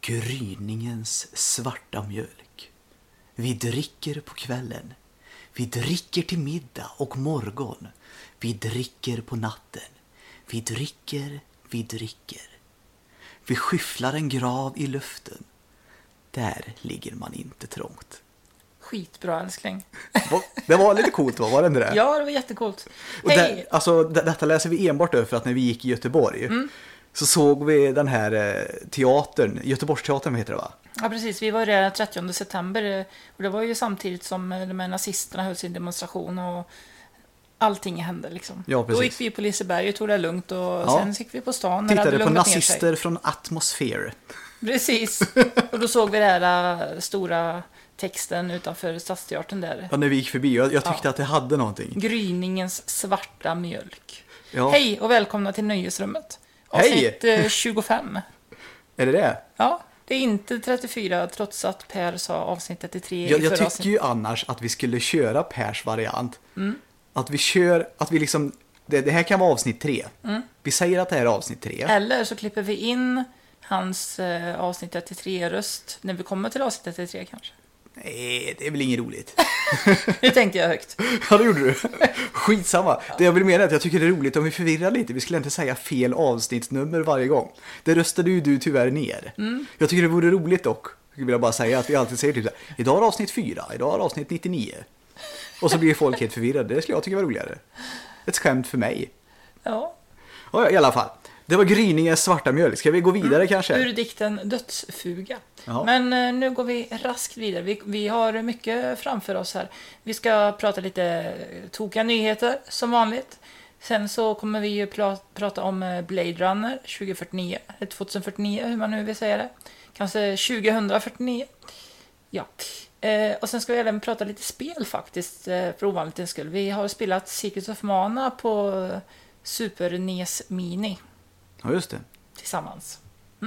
Gryningens svarta mjölk. Vi dricker på kvällen. Vi dricker till middag och morgon. Vi dricker på natten. Vi dricker, vi dricker. Vi skyfflar en grav i luften. Där ligger man inte trångt. Skitbra, älskling. Det var lite coolt, var det inte det? Ja, det var jättecoolt. Och Hej! Detta läser vi enbart över för att när vi gick i Göteborg så såg vi den här teatern, Göteborgsteatern heter det va? Ja, precis. Vi var där den 30 september och det var ju samtidigt som de här nazisterna höll sin demonstration och allting hände liksom. Ja, precis. Då gick vi på Liseberg och tog det lugnt och sen gick vi på stan. När Tittade det hade på lugnat ner nazister sig. från Atmosfär. Precis. Och då såg vi den här stora texten utanför Stadsteatern där. Ja, när vi gick förbi. Jag tyckte att det hade någonting. Gryningens svarta mjölk. Ja. Hej och välkomna till Nöjesrummet. Hej! Avsnitt 25. Är det det? Ja, det är inte 34 trots att Per sa avsnitt 33 Jag tycker ju annars att vi skulle köra Pers variant. Att vi liksom, det här kan vara avsnitt 3. Vi säger att det här är avsnitt 3. Eller så klipper vi in hans avsnitt 33-röst när vi kommer till avsnitt 33 kanske. Nej, det är väl inget roligt. Det tänkte jag högt. Ja, det gjorde du. Skitsamma. Det jag vill mena är att jag tycker det är roligt om vi förvirrar lite. Vi skulle inte säga fel avsnittsnummer varje gång. Det röstade ju du tyvärr ner. Jag tycker det vore roligt dock. Jag vill bara säga att vi alltid säger typ så här, idag är avsnitt 4, idag är avsnitt 99. Och så blir folk helt förvirrade. Det skulle jag tycka var roligare. Ett skämt för mig. Ja. Ja, i alla fall. Det var Gryningens svarta mjölk. Ska vi gå vidare kanske? Ur dikten Dödsfuga. Ja. Men nu går vi raskt vidare. Vi har mycket framför oss här. Vi ska prata lite tokiga nyheter som vanligt. Sen så kommer vi ju prata om Blade Runner 2049. Eller 2049, hur man nu vill säga det. Kanske 2049. Ja. Och sen ska vi även prata lite spel faktiskt. För ovanlighetens skull. Vi har spelat Secrets of Mana på Super NES Mini. Ja, just det. Tillsammans.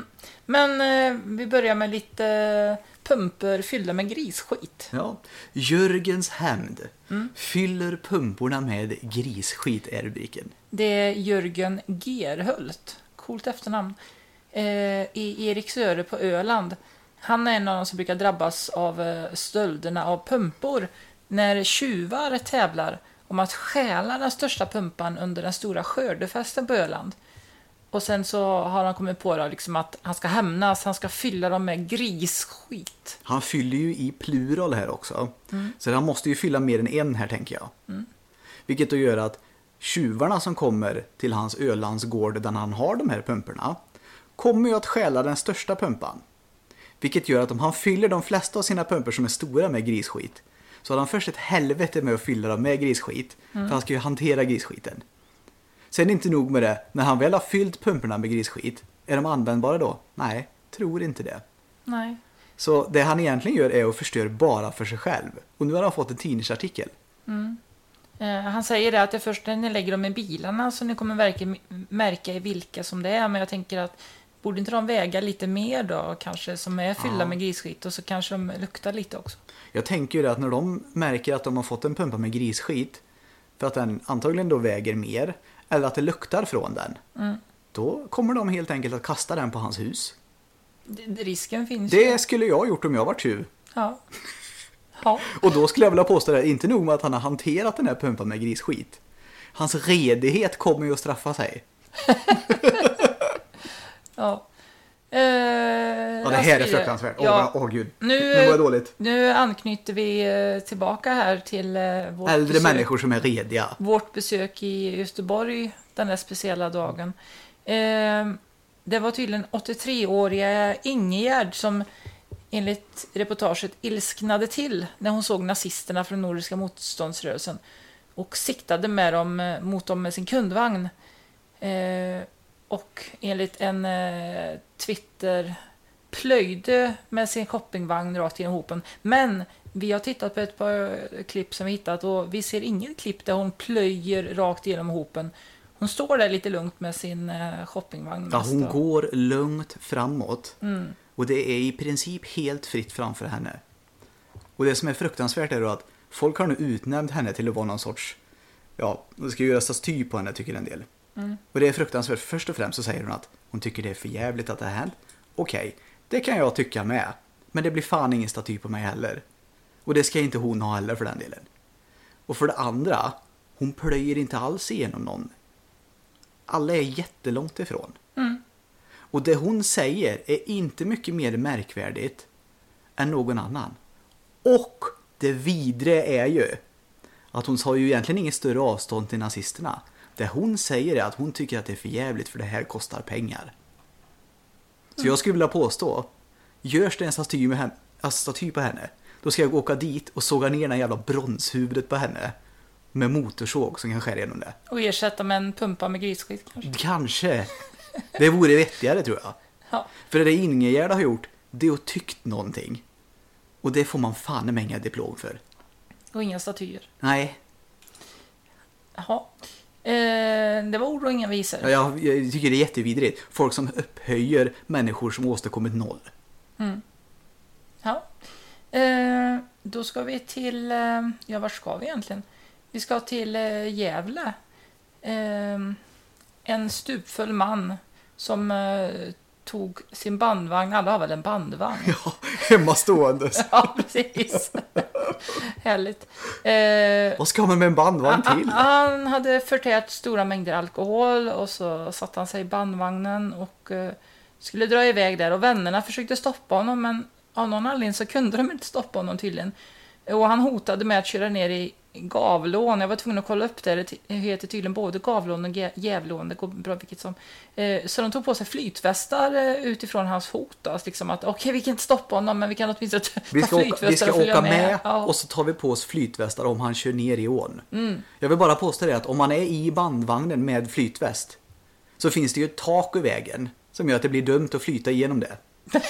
Men vi börjar med lite pumper fyllda med grisskit. Ja. Jörgens hämnd. Fyller pumporna med grisskit är rubriken. Det är Jörgen Gerhult. Coolt efternamn. I Eriksöre på Öland. Han är en av de som brukar drabbas av stölderna av pumpor. När tjuvar tävlar om att stjäla den största pumpan under den stora skördefesten på Öland. Och sen så har han kommit på då, liksom att han ska hämnas, han ska fylla dem med grisskit. Han fyller ju i plural här också. Så han måste ju fylla mer än en här tänker jag. Vilket då gör att tjuvarna som kommer till hans Ölandsgård där han har de här pumporna kommer ju att stjäla den största pumpan. Vilket gör att om han fyller de flesta av sina pumpor som är stora med grisskit så har han först ett helvete med att fylla dem med grisskit. För han ska ju hantera grisskiten. Sen är det inte nog med det. När han väl har fyllt pumporna med grisskit, är de användbara då? Nej, tror inte det. Nej. Så det han egentligen gör är att förstöra bara för sig själv. Och nu har han fått en tidningsartikel. Han säger det att det är först när ni lägger dem i bilarna så ni kommer märka i vilka som det är. Men jag tänker att borde inte de väga lite mer då kanske som är fyllda med grisskit och så kanske de luktar lite också. Jag tänker ju det att när de märker att de har fått en pumpa med grisskit för att den antagligen då väger mer eller att det luktar från den då kommer de helt enkelt att kasta den på hans hus. Risken finns Det skulle jag ha gjort om jag var tjuv. Ja. Ja. Och då skulle jag vilja påstå det, inte nog med att han har hanterat den här pumpan med grisskit. Hans redighet kommer ju att straffa sig. Ja. Ja, det här är fruktansvärt. Gud. Nu var det dåligt. Nu anknyter vi tillbaka här till äldre människor som är rediga. Vårt besök i Göteborg den där speciella dagen. Det var tydligen 83-åriga Ingegärd som enligt reportaget ilsknade till när hon såg nazisterna från Nordiska motståndsrörelsen och siktade mot dem med sin kundvagn. Och enligt en Twitter plöjde med sin shoppingvagn rakt genom hopen. Men vi har tittat på ett par klipp som vi hittat och vi ser inget klipp där hon plöjer rakt genom hopen. Hon står där lite lugnt med sin shoppingvagn. Ja, hon går lugnt framåt. Och det är i princip helt fritt framför henne. Och det som är fruktansvärt är då att folk har nu utnämnt henne till att vara någon sorts, ja, det ska göras staty på henne tycker en del. Och det är fruktansvärt. Först och främst så säger hon att hon tycker det är för jävligt att det har hänt. Okej, Det kan jag tycka med. Men det blir fan ingen staty på mig heller. Och det ska inte hon ha heller för den delen. Och för det andra, hon plöjer inte alls igenom någon. Alla är jättelångt ifrån. Och det hon säger är inte mycket mer märkvärdigt än någon annan. Och det vidre är ju att hon har ju egentligen ingen större avstånd till nazisterna. Det hon säger är att hon tycker att det är för jävligt för det här kostar pengar. Så jag skulle vilja påstå, görs det en staty på henne, då ska jag åka dit och såga ner den jävla bronshuvudet på henne med motorsåg som kan skära igenom det. Och ersätta med en pumpa med grisskit kanske. Kanske. Det vore vettigare tror jag. Ja. För det Ingegärd har gjort, det är att tyckt någonting. Och det får man fan med inga diplom för. Och inga statyer. Nej. Jaha. Det var ord och inga visor. Ja, jag tycker det är jättevidrigt. Folk som upphöjer människor som åstadkommit noll. Ja. Då ska vi till... ja, vart ska vi egentligen? Vi ska till Gävle. En stupfull man som tog sin bandvagn. Alla har väl en bandvagn? Ja, hemmastående. Ja, precis. Härligt. Vad ska man med en bandvagn till? Han hade förtärt stora mängder alkohol och så satte han sig i bandvagnen och skulle dra iväg där. Och vännerna försökte stoppa honom, men av någon anledning så kunde de inte stoppa honom tydligen. Och han hotade med att köra ner i Gavlån. Jag var tvungen att kolla upp det. Det heter tydligen både Gavlån och Gävlån. Det går bra vilket som. Så de tog på sig flytvästar utifrån hans hot. Då. Liksom att okej, vi kan inte stoppa honom, men vi kan åtminstone ta flytvästar vi ska och följa åka med ja. och så tar vi på oss flytvästar om han kör ner i ån. Jag vill bara påstå det att om man är i bandvagnen med flytväst så finns det ju ett tak i vägen som gör att det blir dumt att flyta igenom det.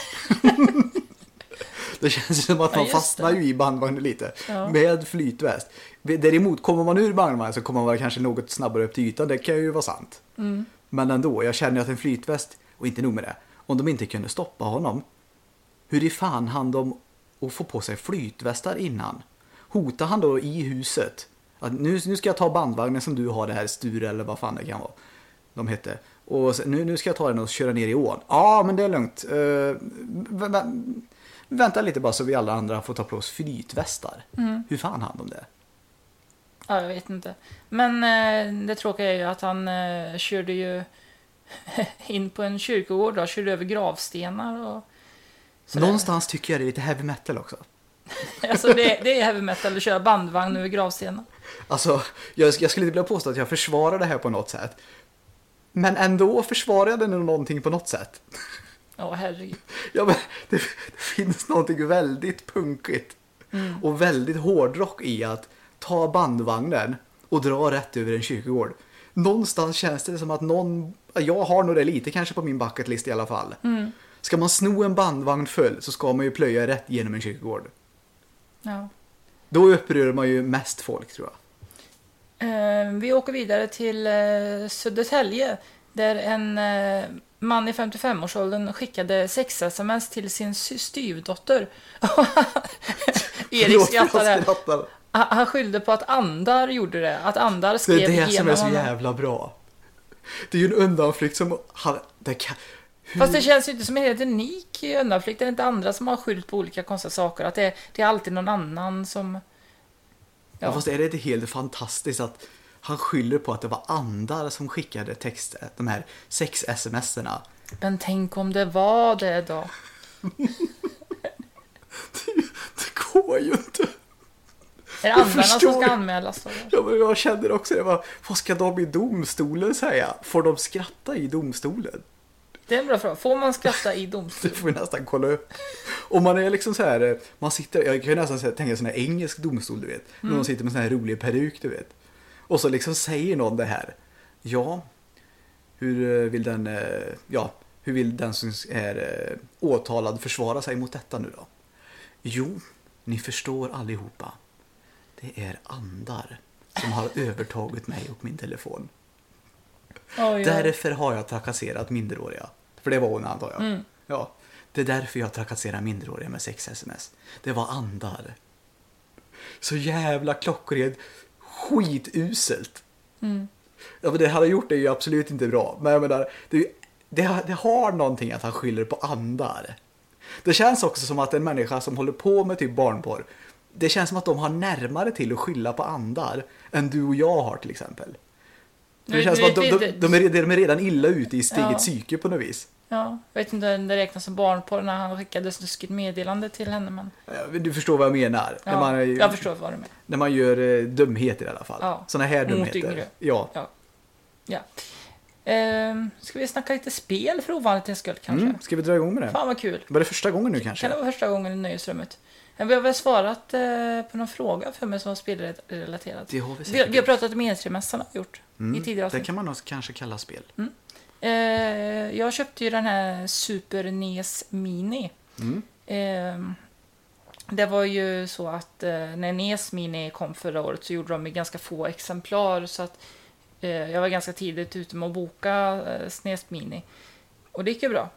Det känns som att man fastnar ju i bandvagnen lite med flytväst. Däremot kommer man ur bandvagnen så kommer man kanske något snabbare upp till ytan. Det kan ju vara sant. Men ändå, jag känner att en flytväst, och inte nog med det, om de inte kunde stoppa honom, hur i fan hann de att få på sig flytvästar innan? Hotar han då i huset att nu ska jag ta bandvagnen som du har, det här Sture eller vad fan det kan vara de hette, och nu ska jag ta den och köra ner i ån. Ja, men det är lugnt. Vänta lite bara så vi alla andra får ta på oss flytvästar. Hur fan hann de det? Ja, jag vet inte. Men det tråkiga är ju att han körde ju in på en kyrkogård och körde över gravstenar. Och någonstans tycker jag det är lite heavy metal också. Alltså det är heavy metal att köra bandvagn över gravstenar. Alltså, jag skulle inte vilja påstå att jag försvarar det här på något sätt. Men ändå försvarar jag det någonting på något sätt. Ja, herregud. Ja, men det finns någonting väldigt punkigt och väldigt hårdrock i att ta bandvagnen och dra rätt över en kyrkogård. Någonstans känns det som att jag har nog det lite kanske på min bucketlist i alla fall. Ska man sno en bandvagn full så ska man ju plöja rätt genom en kyrkogård. Ja. Då upprör man ju mest folk, tror jag. Vi åker vidare till Södertälje där en man i 55-årsåldern skickade 6 sms till sin styvdotter. Erik skrattade. Han skyllde på att andar gjorde det. Att andar skrev igenom honom. Det är det som är så honom. jävla bra. Det är ju en undanflykt som... Fast det känns ju inte som en helt unik undanflykt. Det är inte andra som har skyllt på olika konstiga saker. Att det är alltid någon annan som... Ja, fast är det inte helt fantastiskt att han skyller på att det var andar som skickade de här 6 sms'erna. Men tänk om det var det då? det går ju inte. Är det andarna som ska anmälas då? Ja, men jag känner också det. Vad ska de i domstolen säga? Får de skratta i domstolen? Det är en bra fråga. Får man skratta i domstolen? Det får vi nästan kolla upp. Om man är liksom så här, jag kan ju nästan tänka sån här engelsk domstol, du vet. När de sitter med sån här rolig peruk, du vet. Och så liksom säger någon det här. Ja, hur vill den som är åtalad försvara sig mot detta nu då? Jo, ni förstår allihopa. Det är andar som har övertagit mig och min telefon. Därför har jag trakasserat minderåriga. För det var hon, antar jag. Ja, det är därför jag trakasserar minderåriga med 6 sms. Det var andar. Så jävla klockrent. Skituselt. Ja, men det han har gjort är ju absolut inte bra. Men jag menar, det har någonting att han skyller på andar. Det känns också som att en människa som håller på med typ barnporr, det känns som att de har närmare till att skylla på andar än du och jag har till exempel. Det känns som att de är redan illa ute i steget psyke på något vis. Ja, jag vet inte om det räknas som barnporr när han skickade snuskigt meddelande till henne. Men... Du förstår vad jag menar. Ja, jag förstår vad du menar. När man gör dumheter i alla fall. Ja. Såna här dumheter. Ja. Ska vi snacka lite spel för ovanligt skull kanske? Ska vi dra igång med det? Fan vad kul. Var det första gången nu kanske? Kan det vara första gången i nöjesrummet? Vi har väl svarat på någon fråga för mig som var spelrelaterad. Det har vi har pratat om E3-mässan gjort i tidigare avsnitt. Det kan man nog kanske kalla spel. Jag köpte ju den här Super NES Mini. Det var ju så att när NES Mini kom förra året så gjorde de i ganska få exemplar, så att jag var ganska tidigt ute med att boka NES Mini. Och det gick ju bra.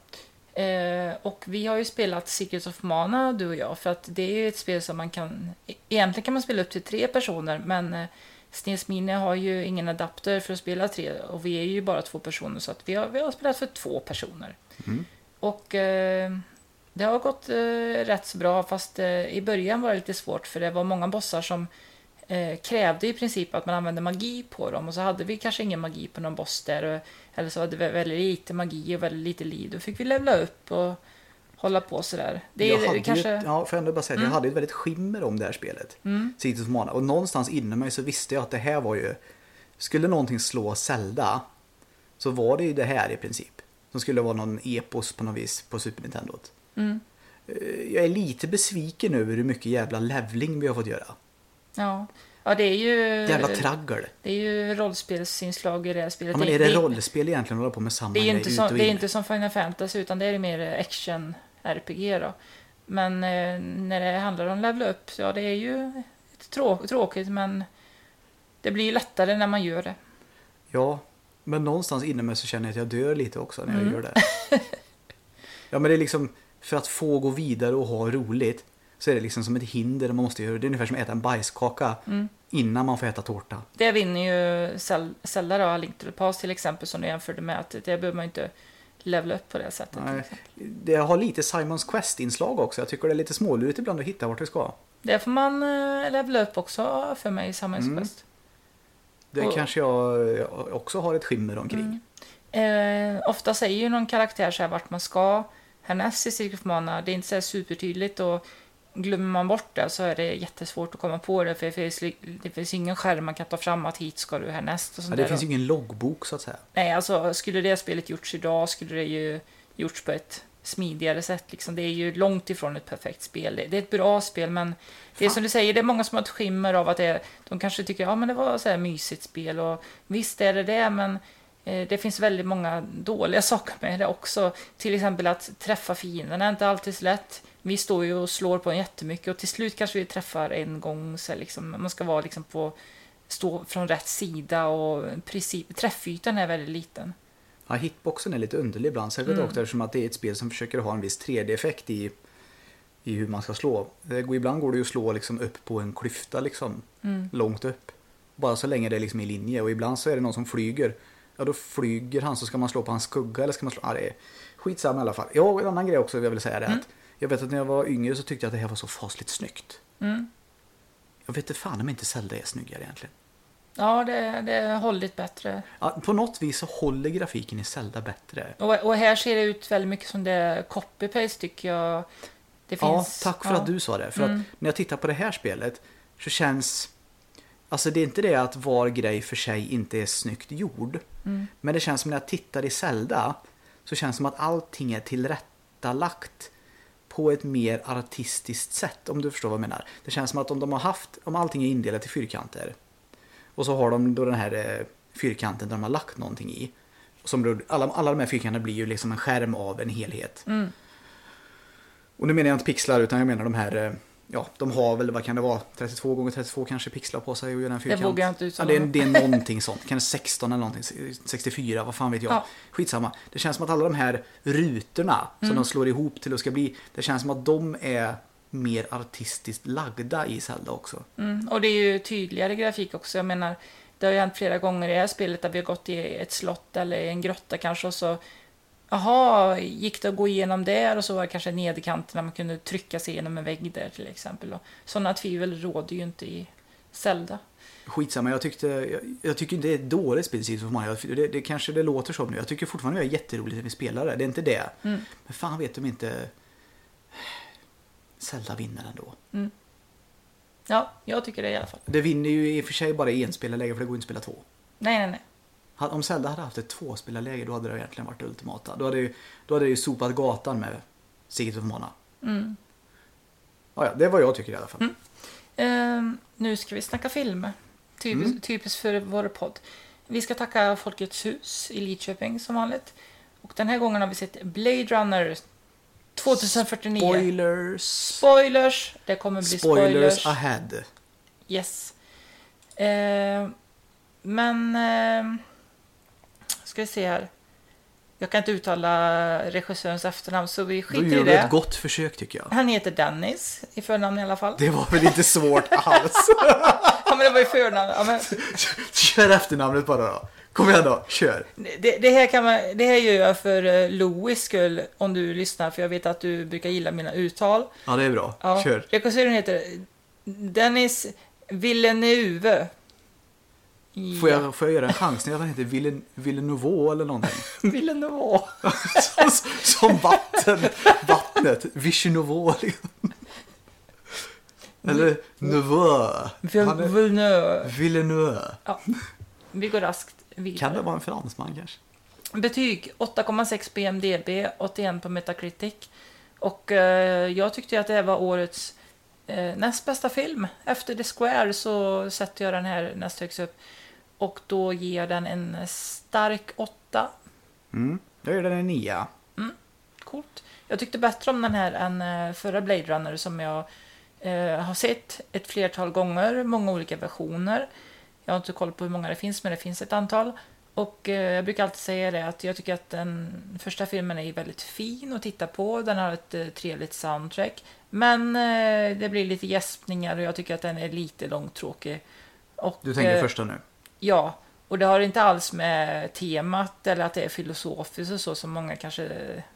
Och vi har ju spelat Secrets of Mana, du och jag, för att det är ju ett spel som man kan... Egentligen kan man spela upp till 3 personer, men SNES Mini har ju ingen adapter för att spela 3, och vi är ju bara 2 personer, så att vi har spelat för 2 personer. Och det har gått rätt så bra, fast i början var det lite svårt, för det var många bossar som krävde i princip att man använde magi på dem, och så hade vi kanske ingen magi på någon boss där, eller så hade vi väldigt lite magi och väldigt lite liv. Då fick vi levla upp och hålla på sådär. Får jag ändå bara säga att jag hade ett väldigt skimmer om det här spelet. Secrets of Mana. Och någonstans inom mig så visste jag att det här var ju... Skulle någonting slå Zelda, så var det ju det här i princip. Som skulle vara någon epos på något vis på Super Nintendo. Jag är lite besviken över hur mycket jävla levling vi har fått göra. Ja, det är ju... Jävla traggel. Det är ju rollspelsinslag i det här spelet. Ja, men är det rollspel egentligen att hålla på med samma grej ut och in? Det är inte som Final Fantasy, utan det är mer action-RPG då. Men när det handlar om level up, så det är ju tråkigt, men det blir lättare när man gör det. Ja, men någonstans inom mig så känner jag att jag dör lite också när jag gör det. Ja, men det är liksom, för att få gå vidare och ha roligt, så är det liksom som ett hinder man måste göra. Det är ungefär som att äta en bajskaka innan man får äta tårta. Det vinner ju Zelda då, Link to the Past till exempel, som du jämförde med, att det behöver man inte levela upp på det sättet. Nej, det har lite Simons Quest-inslag också. Jag tycker det är lite smålurigt ibland att hitta vart vi ska. Det får man levela upp också för mig i Simons Quest. Det kanske jag också har ett skimmer omkring. Ofta säger ju någon karaktär så här vart man ska härnäst i Secret of Mana. Det är inte så här supertydligt, och glömmer man bort det så är det jättesvårt att komma på det, för det finns ingen skärm man kan ta fram att hit ska du härnäst. Och sånt det finns ju ingen loggbok så att säga. Nej, alltså skulle det spelet gjorts idag skulle det ju gjorts på ett smidigare sätt. Liksom. Det är ju långt ifrån ett perfekt spel. Det är ett bra spel, men det är som du säger, det är många som har ett skimmer av att de kanske tycker men det var så här mysigt spel, och visst är det, men det finns väldigt många dåliga saker med det också. Till exempel att träffa fienderna är inte alltid så lätt. Vi står ju och slår på en jättemycket, och till slut kanske vi träffar en gång. Så liksom, man ska vara liksom stå från rätt sida, och träffytan är väldigt liten. Ja, hitboxen är lite underlig ibland. Särskilt också eftersom att det är ett spel som försöker ha en viss 3D-effekt i hur man ska slå. Ibland går det ju att slå liksom upp på en klyfta liksom, långt upp. Bara så länge det är liksom i linje. Och ibland så är det någon som flyger. Ja, då flyger han, så ska man slå på hans skugga, eller ska man slå... Ja, det är skitsamma i alla fall. Ja, en annan grej också jag vill säga är att jag vet att när jag var yngre så tyckte jag att det här var så fasligt snyggt. Jag vet inte fan om inte Zelda är snyggare egentligen. Ja, det har hållit bättre. Ja, på något vis så håller grafiken i Zelda bättre. Och här ser det ut väldigt mycket som det copy-paste, tycker jag. Det finns, tack för att du sa det. För att när jag tittar på det här spelet så känns... Alltså det är inte det att var grej för sig inte är snyggt gjord. Men det känns som när jag tittar i Zelda så känns det som att allting är tillrättalagt på ett mer artistiskt sätt, om du förstår vad jag menar. Det känns som att om allting är indelat i fyrkanter, och så har de då den här fyrkanten där de har lagt någonting i. Som alla de här fyrkanterna blir ju liksom en skärm av en helhet. Och nu menar jag inte pixlar, utan jag menar de här... Ja, de har väl, vad kan det vara, 32x32 kanske pixlar på sig och gör en fyrkant. Det vågar jag inte uttala. Ja, det är någonting sånt. Kan det 16 eller någonting, 64, vad fan vet jag. Ja. Skitsamma. Det känns som att alla de här rutorna som de slår ihop till att ska bli, det känns som att de är mer artistiskt lagda i Zelda också. Och det är ju tydligare grafik också. Jag menar, det har ju hänt flera gånger i det här spelet där vi har gått i ett slott eller en grotta kanske, och så Jaha, gick det att gå igenom där och så var det kanske nederkanterna man kunde trycka sig igenom en vägg där till exempel. Och sådana tvivel råder ju inte i Zelda. Skitsamma, jag tycker inte det är ett dåligt spel för mig. Det kanske det låter som nu. Jag tycker fortfarande det är jätteroligt när vi spelar det. Det är inte det. Men fan vet de inte Zelda vinner ändå. Ja, jag tycker det i alla fall. Det vinner ju i och för sig bara i enspelarläge för det går inte att spela 2. Nej. Om Zelda hade haft ett 2-spelarläge då hade det egentligen varit ultimata. Då hade det ju sopat gatan med Secret of Mana. Ja, det är vad jag tycker i alla fall. Nu ska vi snacka film. Typiskt för vår podd. Vi ska tacka Folkets hus i Lidköping som vanligt. Och den här gången har vi sett Blade Runner 2049. Spoilers! Det kommer bli spoilers ahead. Yes. Ska vi se här. Jag kan inte uttala regissörens efternamn så vi skiter i det. Då gör vi ett gott försök tycker jag. Han heter Dennis i förnamn i alla fall. Det var väl inte svårt alls. Ja men det var ju förnamn. Ja, men... Kör efternamnet bara då. Kom igen då, kör. Det här gör jag för Louis skull om du lyssnar för jag vet att du brukar gilla mina uttal. Ja det är bra, ja. Kör. Regissören heter Dennis Villeneuve. Får jag göra en chansning att han heter Villeneuve eller någonting? Villeneuve. som vattnet. Villeneuve. Eller Villeneuve. Ja, vi går raskt vidare. Kan det vara en fransman kanske? Betyg 8,6 på IMDb, 81 på Metacritic. Och jag tyckte att det var årets näst bästa film. Efter The Square så sätter jag den här näst högst upp. Och då ger jag den en stark 8. Jag gör den en 9. Coolt. Jag tyckte bättre om den här än förra Blade Runner som jag har sett ett flertal gånger. Många olika versioner. Jag har inte koll på hur många det finns men det finns ett antal. Och jag brukar alltid säga det att jag tycker att den första filmen är väldigt fin att titta på. Den har ett trevligt soundtrack. Men det blir lite gäspningar och jag tycker att den är lite långtråkig. Och, du tänker första nu? Ja, och det har inte alls med temat eller att det är filosofiskt och så som många kanske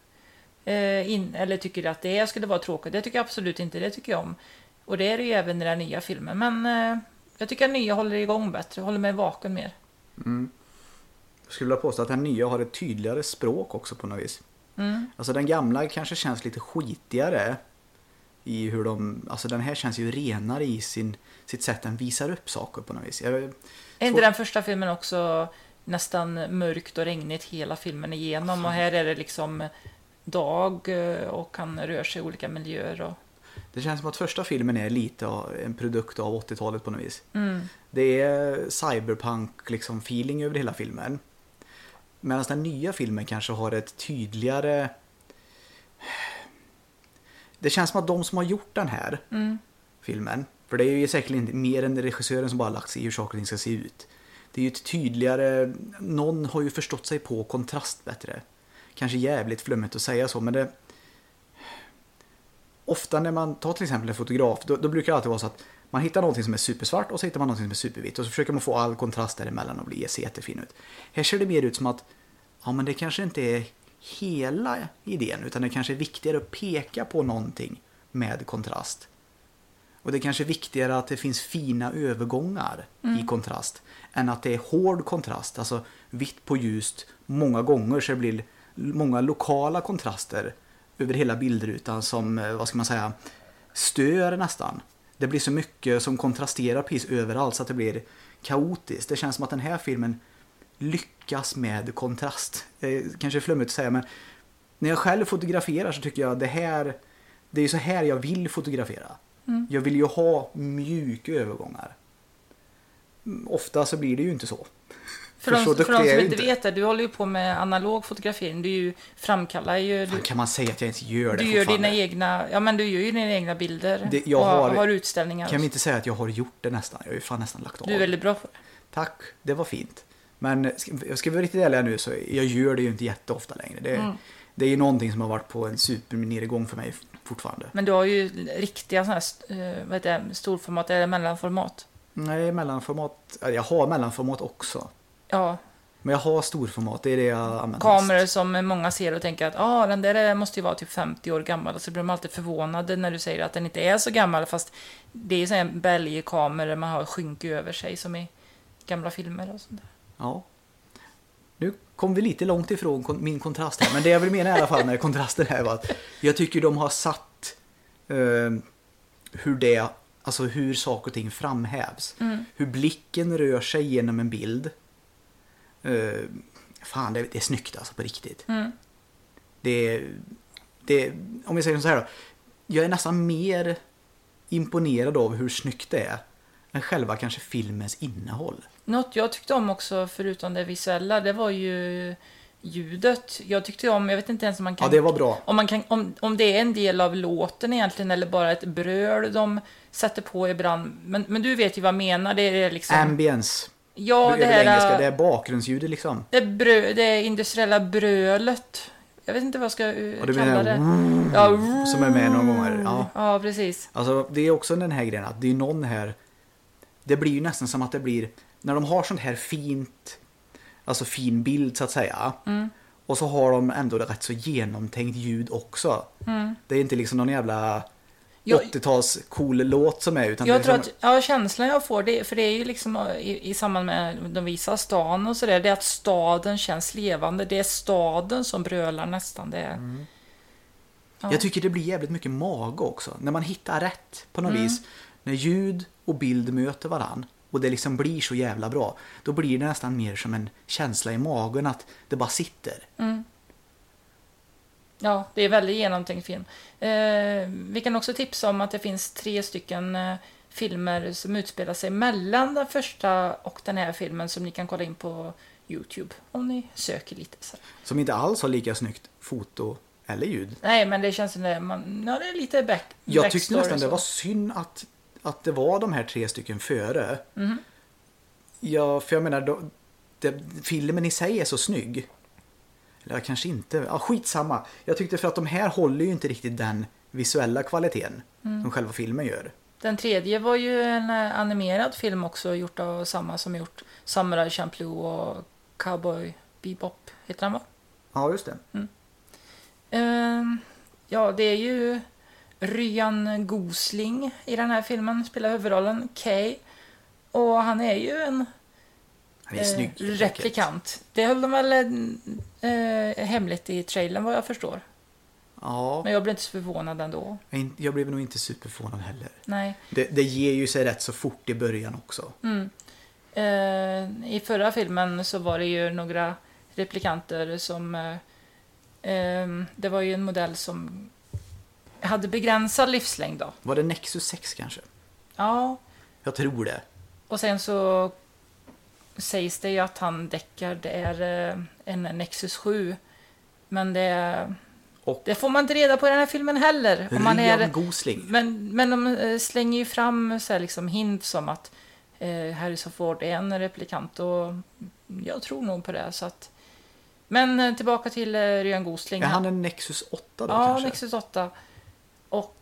eller tycker att det skulle vara tråkigt. Det tycker jag absolut inte, det tycker jag om. Och det är det ju även i den nya filmen. Men jag tycker att nya håller igång bättre, håller mig vaken mer. Jag skulle vilja påstå att den nya har ett tydligare språk också på något vis. Alltså den gamla kanske känns lite skitigare i hur alltså den här känns ju renare i sitt sätt den visar upp saker på något vis. Är inte den första filmen också nästan mörkt och regnigt hela filmen igenom och här är det liksom dag och han rör sig i olika miljöer och... Det känns som att första filmen är lite en produkt av 80-talet på något vis. Det är cyberpunk liksom feeling över hela filmen. Medan den nya filmen kanske har ett tydligare... Det känns som att de som har gjort den här filmen, för det är ju säkert inte mer än regissören som bara lagt sig i hur saker och ting ska se ut. Det är ju ett tydligare... Någon har ju förstått sig på kontrast bättre. Kanske jävligt flummigt att säga så, men det... Ofta när man tar till exempel en fotograf, då brukar det alltid vara så att man hittar någonting som är supersvart och så hittar man någonting som är supervitt och så försöker man få all kontrast däremellan och se jättefin ut. Här ser det mer ut som att ja, men det kanske inte är hela idén utan det kanske är viktigare att peka på någonting med kontrast. Och det kanske är viktigare att det finns fina övergångar i kontrast än att det är hård kontrast, alltså vitt på ljust många gånger så det blir många lokala kontraster över hela bildrutan som, vad ska man säga, stör nästan. Det blir så mycket som kontrasterar precis överallt så att det blir kaotiskt. Det känns som att den här filmen lyckas med kontrast. Kanske är flummigt att säga, men när jag själv fotograferar så tycker jag det är så här jag vill fotografera. Jag vill ju ha mjuka övergångar. Ofta så blir det ju inte så. För de som inte vet det, du håller ju på med analog fotografering. Du framkallar ju... Kan man säga att jag inte gör det? Du gör dina egna... Ja, men du gör ju dina egna bilder. Jag har utställningar. Kan vi inte säga att jag har gjort det nästan? Jag har ju fan nästan lagt av. Du är väldigt bra på det. Tack, det var fint. Men jag ska vara riktigt ärlig nu så jag gör det ju inte jätteofta längre. Det är ju någonting som har varit på en supernedgång för mig fortfarande. Men du har ju riktiga sådana här storformat eller mellanformat. Nej, mellanformat. Jag har mellanformat också. Ja. Men jag har storformat, det är det jag använder Kameror mest. som många ser och tänker att den där måste ju vara typ 50 år gammal. Och så blir de alltid förvånade när du säger att den inte är så gammal. Fast det är ju en bälgkamera man har skynke över sig som i gamla filmer och sånt där. Ja. Nu kom vi lite långt ifrån min kontrast här. Men det jag vill mena i alla fall med kontrasten här var att jag tycker de har satt hur saker och ting framhävs. Hur blicken rör sig genom en bild. Fan, det är snyggt alltså på riktigt. Om vi säger så här då. Jag är nästan mer imponerad av hur snyggt det är än själva kanske filmens innehåll. Något jag tyckte om också, förutom det visuella, det var ju ljudet. Jag tyckte om, jag vet inte ens om man kan... Ja, det var bra. Om det är en del av låten egentligen, eller bara ett bröl de sätter på ibland. Men du vet ju vad jag menar. Det är liksom... Ambience. Ja, det här... Engelska, det är bakgrundsljudet liksom. Det industriella brölet. Jag vet inte vad jag ska kalla det. Som är med någon gång här. Ja, precis. Alltså, det är också den här grejen att det är någon här... Det blir ju nästan som att det blir... När de har sånt här fint... Alltså fin bild så att säga. Och så har de ändå det rätt så genomtänkt ljud också. Det är inte liksom någon jävla 80-tals cool låt som är. Utan jag det tror liksom... att känslan jag får, för det är ju liksom i samband med de visar stan och sådär, det är att staden känns levande. Det är staden som brölar nästan. Det är... Ja. Jag tycker det blir jävligt mycket mage också. När man hittar rätt på något vis. När ljud och bild möter varann. Och det liksom blir så jävla bra. Då blir det nästan mer som en känsla i magen att det bara sitter. Ja, det är väldigt genomtänkt film. Vi kan också tipsa om att det finns 3 stycken filmer som utspelar sig mellan den första och den här filmen som ni kan kolla in på YouTube om ni söker lite. Så. Som inte alls har lika snyggt foto eller ljud. Nej, men det känns som det, det är lite Jag tyckte nästan det var synd att det var de här 3 stycken före. Ja, för jag menar, filmen i sig är så snygg. Eller kanske inte. Ja, skitsamma. Jag tyckte för att de här håller ju inte riktigt den visuella kvaliteten som själva filmen gör. Den tredje var ju en animerad film också, gjort av samma som gjort Samurai Champloo och Cowboy Bebop, heter den va? Ja, just det. Ja, det är ju Ryan Gosling i den här filmen, spelar huvudrollen Kay. Och han är ju en snygg, replikant. Det höll de väl hemligt i trailern vad jag förstår. Ja. Men jag blev inte så förvånad ändå. Jag blev nog inte superförvånad heller. Nej. Det ger ju sig rätt så fort i början också. I förra filmen så var det ju några replikanter som... det var ju en modell som hade begränsad livslängd då. Var det Nexus 6 kanske? Ja. Jag tror det. Och sen så sägs det ju att han Deckard är en Nexus 7. Men det får man inte reda på i den här filmen heller. Om man Ryan Gosling. Men de slänger ju fram så här liksom hint som att Harrison Ford är en replikant. Och jag tror nog på det. Så att... Men tillbaka till Ryan Gosling. Är han en Nexus 8 då ja, kanske? Ja, Nexus 8. Och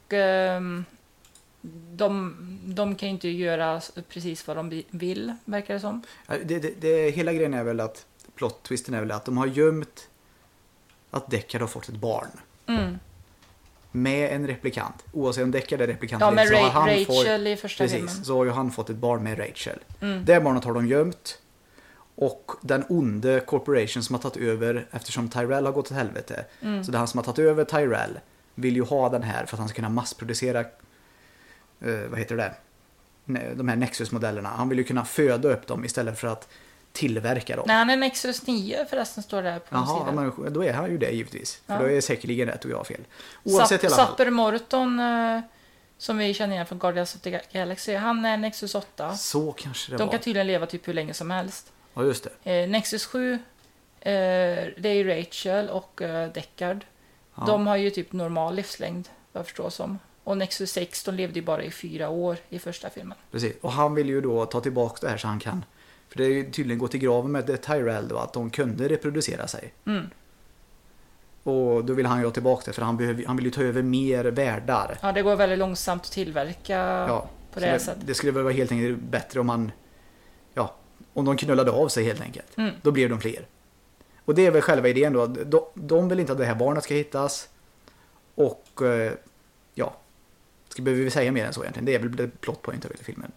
de kan ju inte göra precis vad de vill, verkar det som. Hela grejen är väl att plot-twisten är väl att de har gömt att Deckard har fått ett barn. Med en replikant. Oavsett om Deckard är replikant eller så har han Rachel i första filmen. Precis, så har ju han fått ett barn med Rachel. Det barnet har de gömt. Och den onde corporation som har tagit över, eftersom Tyrell har gått till helvete. Så det han som har tagit över Tyrell vill ju ha den här för att han ska kunna massproducera vad heter det? De här Nexus-modellerna. Han vill ju kunna föda upp dem istället för att tillverka dem. Nej, han är Nexus 9 förresten, står det här på en sida. Men då är han ju det givetvis. För ja. Då är säkerligen rätt och jag har fel. Oavsett i alla fall. Sapper Morton som vi känner igen från Guardians of the Galaxy, han är Nexus 8. Så kanske det De var. kan tydligen leva typ hur länge som helst. Ja, just det. Nexus 7 det är ju Rachel och Deckard. Ja. De har ju typ normal livslängd, vad jag förstår som. Och Nexus 6, de levde ju bara i 4 år i första filmen. Precis, och han vill ju då ta tillbaka det här så han kan. För det är ju tydligen gått i graven med Tyrell då, att de kunde reproducera sig. Och då vill han ju ha tillbaka det, för han vill ju ta över mer världar. Ja, det går väldigt långsamt att tillverka på det sättet. Det skulle väl vara helt enkelt bättre om han Om de knullade av sig helt enkelt. Då blev de fler. Och det är väl själva idén då. De vill inte att det här barnet ska hittas. Och ja. Behöver vi säga mer än så egentligen? Det är väl plot point över filmen.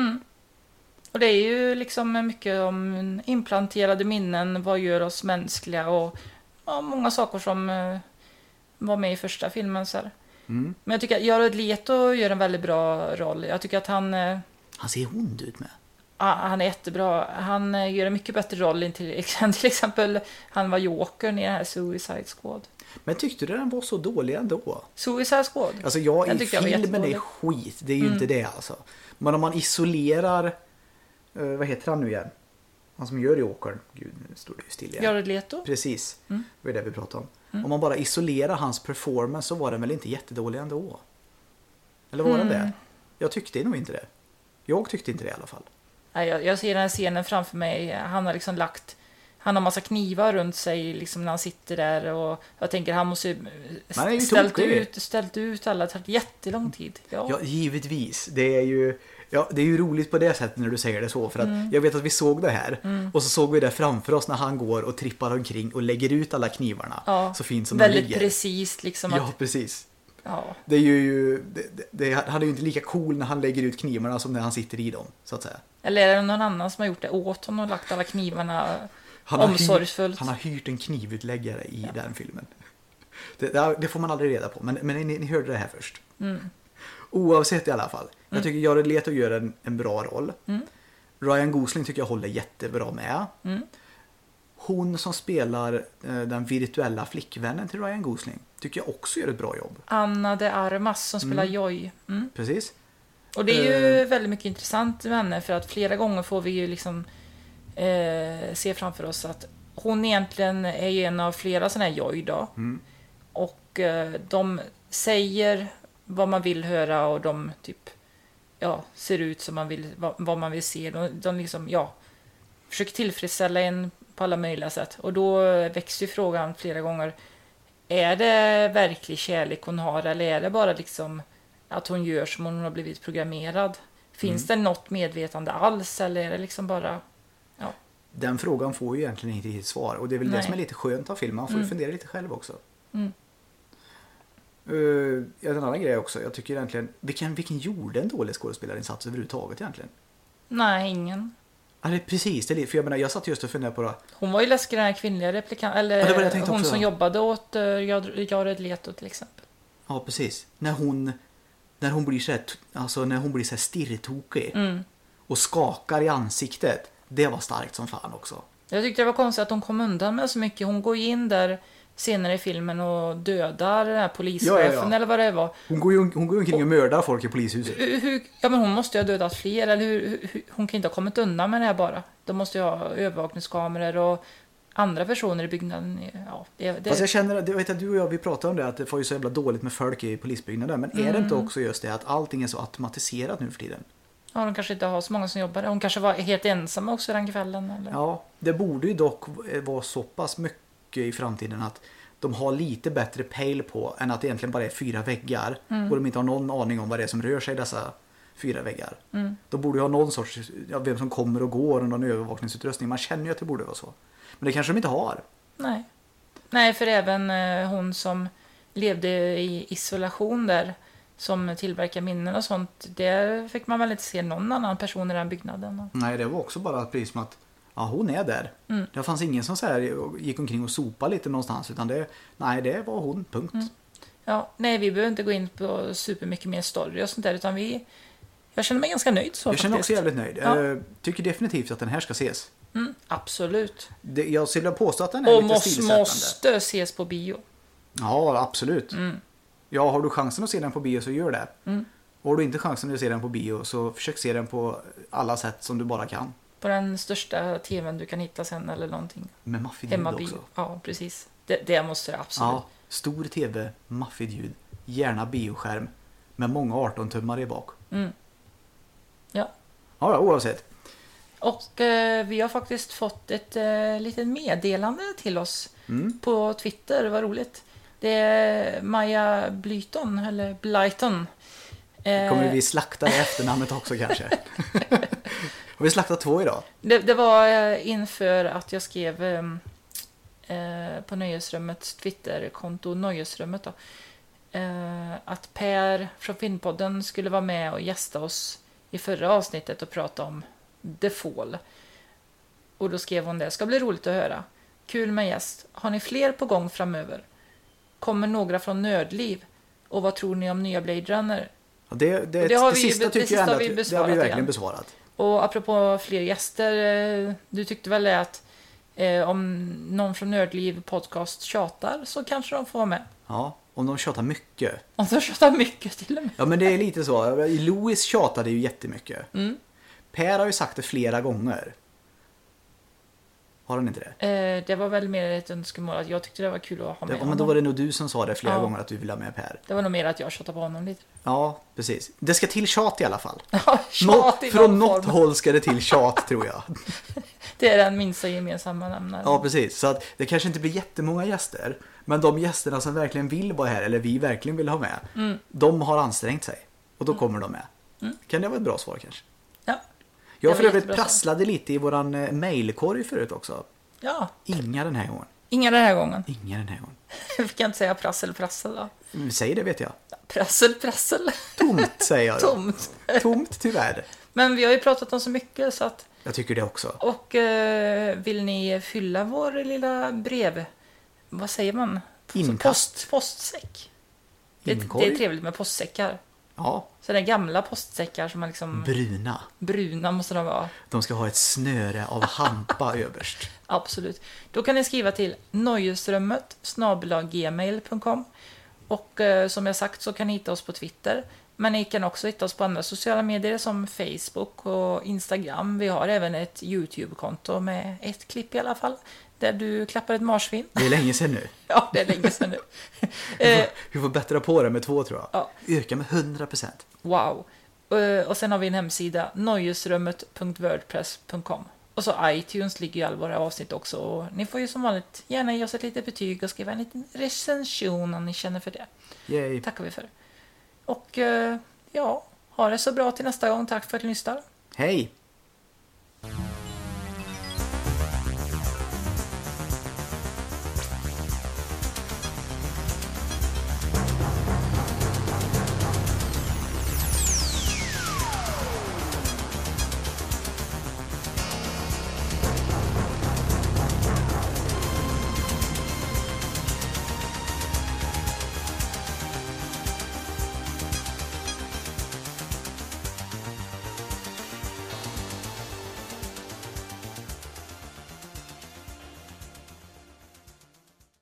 Och det är ju liksom mycket om implanterade minnen. Vad gör oss mänskliga? Och många saker som var med i första filmen. Så här. Men jag tycker att Jared Leto gör en väldigt bra roll. Jag tycker att han... Han ser ond ut med. Han är jättebra. Han gör en mycket bättre roll än till exempel han var Joker i den här Suicide Squad. Men tyckte du den var så dålig ändå? Suicide Squad? Alltså i filmen är skit. Det är ju inte det alltså. Men om man isolerar... vad heter han nu igen? Han som gör Jokern. Gud, nu står det ju still igen. Jared Leto? Precis. Det är det vi pratar om. Om man bara isolerar hans performance så var den väl inte jättedålig ändå? Eller var den det? Jag tyckte nog inte det. Jag tyckte inte det i alla fall. Nej, jag ser den här scenen framför mig. Han har liksom han har massa knivar runt sig liksom när han sitter där. Och jag tänker han måste ställt ut alla. Det har tagit jättelång tid. Ja, givetvis. Det är ju roligt på det sättet när du säger det så. För att jag vet att vi såg det här. Och så såg vi det framför oss när han går och trippar omkring och lägger ut alla knivarna. Ja, så fint som väldigt de ligger. Precis liksom. Ja, precis. Ja. Det är ju han är ju inte lika cool när han lägger ut knivarna som när han sitter i dem, så att säga. Eller är det någon annan som har gjort det åt honom och lagt alla knivarna omsorgsfullt? Han har hyrt en knivutläggare i den filmen. Det får man aldrig reda på, men ni hörde det här först. Oavsett i alla fall. Jag tycker Jared Leto gör en bra roll. Ryan Gosling tycker jag håller jättebra med. Hon som spelar den virtuella flickvännen till Ryan Gosling tycker jag också gör ett bra jobb. Anna de Armas som spelar Joy. Precis. Och det är ju väldigt mycket intressant med henne för att flera gånger får vi ju liksom se framför oss att hon egentligen är en av flera sådana här Joy då. Och de säger vad man vill höra och de typ ser ut som man vill, vad man vill se. De liksom, försöker tillfredsställa en på alla möjliga sätt. Och då växer ju frågan flera gånger. Är det verklig kärlek hon har eller är det bara liksom att hon gör som hon har blivit programmerad? Finns det något medvetande alls eller är det liksom bara... Ja. Den frågan får ju egentligen inte ett svar. Och det är väl det som är lite skönt av filmen. Man får ju fundera lite själv också. En annan grej också. Jag tycker egentligen... Vilken gjorde en dålig skådespelarinsats överhuvudtaget egentligen? Nej, ingen. Ja, precis. För jag menar, jag satt just och funderade på det. Hon var ju läskig, den här kvinnliga replikanten. Eller hon också, som jobbade åt Jared Leto till exempel. Ja, precis. När hon blir så här, alltså när hon blir så här stirrtokig och skakar i ansiktet. Det var starkt som fan också. Jag tyckte det var konstigt att hon kom undan med så mycket. Hon går in där senare i filmen och dödar den här polischefen eller vad det var. Hon går ju omkring och mördar folk i polishuset. Men hon måste ju ha dödat fler. Eller hon kan inte ha kommit undan med det här bara. De måste ju ha övervakningskameror och andra personer i byggnaden. Fast jag känner, jag vet att du och jag vi pratade om det, att det får ju så jävla dåligt med folk i polisbyggnaden. Men är det inte också just det att allting är så automatiserat nu för tiden? Ja, de kanske inte har så många som jobbar. Hon kanske var helt ensam också den kvällen. Eller? Ja, det borde ju dock vara så pass mycket i framtiden att de har lite bättre pejl på än att det egentligen bara är 4 väggar och de inte har någon aning om vad det är som rör sig i dessa 4 väggar. De borde ju ha någon sorts, vem som kommer och går och någon övervakningsutrustning. Man känner ju att det borde vara så. Men det kanske de inte har. Nej, för även hon som levde i isolation där som tillverkar minnen och sånt, där fick man väl inte se någon annan person i den byggnaden. Nej, det var också bara precis som att hon är där. Det fanns ingen som så här gick omkring och sopa lite någonstans, utan det var hon, punkt. Ja, nej, vi behöver inte gå in på supermycket mer story och sånt där, utan jag känner mig ganska nöjd så. Jag känner också jävligt nöjd. Jag tycker definitivt att den här ska ses. Absolut. Jag skulle påstå att den är lite stilsättande. Och måste ses på bio. Ja, absolut. Ja, har du chansen att se den på bio så gör det. Och har du inte chansen att se den på bio så försök se den på alla sätt som du bara kan. På den största tvn du kan hitta sen eller någonting. Med maffigt ljud också. Ja, precis. Det måste det absolut. Ja, stor tv, maffigt ljud. Gärna bioskärm. Med många 18-tummar i bak. Ja. Ja, oavsett. Och vi har faktiskt fått ett litet meddelande till oss på Twitter. Vad roligt. Det är Maja Blyton, eller Blyton. Kommer vi slakta efternamnet också kanske? Har vi slaktat 2 idag? Det var inför att jag skrev på Nöjesrömmets Twitterkonto, Nöjesrummet då, att Per från Finnpodden skulle vara med och gästa oss i förra avsnittet och prata om The Fall. Och då skrev hon det. Ska bli roligt att höra. Kul med gäst. Har ni fler på gång framöver? Kommer några från Nördliv? Och vad tror ni om nya Blade Runner? Ja, det sista tycker jag ändå att det har vi verkligen besvarat. Och apropå fler gäster, du tyckte väl att om någon från Nördliv podcast tjatar så kanske de får vara med. Ja, om de tjatar mycket. Om de tjatar mycket till och med. Ja, men det är lite så. Louis tjatade ju jättemycket. Per har ju sagt det flera gånger. Har han inte det? Det var väl mer ett önskemål att jag tyckte det var kul att ha med honom. Men då var det nog du som sa det flera gånger att du ville ha med Per. Det var nog mer att jag tjatade på honom lite. Ja, precis. Det ska till tjat i alla fall. Ja, tjat i från något håll ska det till tjat, tror jag. Det är den minsta gemensamma nämnaren. Ja, precis. Så att det kanske inte blir jättemånga gäster. Men de gästerna som verkligen vill vara här, eller vi verkligen vill ha med, de har ansträngt sig. Och då kommer de med. Kan det vara ett bra svar kanske? Ja. Jag för övrigt prasslade lite i våran mailkorg förut också. Ja. Inga den här gången. Inga den här gången. Inga den här gången. Vi kan inte säga prassel då. Säg det, vet jag. Prassel. Tomt, säger jag då. Tomt. Tomt, tyvärr. Men vi har ju pratat om så mycket så att... Jag tycker det också. Och vill ni fylla vår lilla brev... Vad säger man? Postsäck. Det är trevligt med postsäckar. Ja. Så det är gamla postsäckar som är liksom... Bruna måste de vara. De ska ha ett snöre av hampa överst. Absolut. Då kan ni skriva till nojesrummet@gmail.com. Och som jag sagt så kan ni hitta oss på Twitter. Men ni kan också hitta oss på andra sociala medier som Facebook och Instagram. Vi har även ett YouTube-konto med ett klipp i alla fall. Där du klappar ett marsvin. Det är länge sedan nu. Ja, det är länge sedan nu. Vi får bättra på det med 2, tror jag. Ja. Öka med 100%. Wow. Och sen har vi en hemsida, nojesrummet.wordpress.com. Och så iTunes ligger ju alla våra avsnitt också. Och ni får ju som vanligt gärna ge oss ett litet betyg och skriva en liten recension om ni känner för det. Yay. Tackar vi för. Och ja, ha det så bra till nästa gång. Tack för att ni lyssnar. Hej!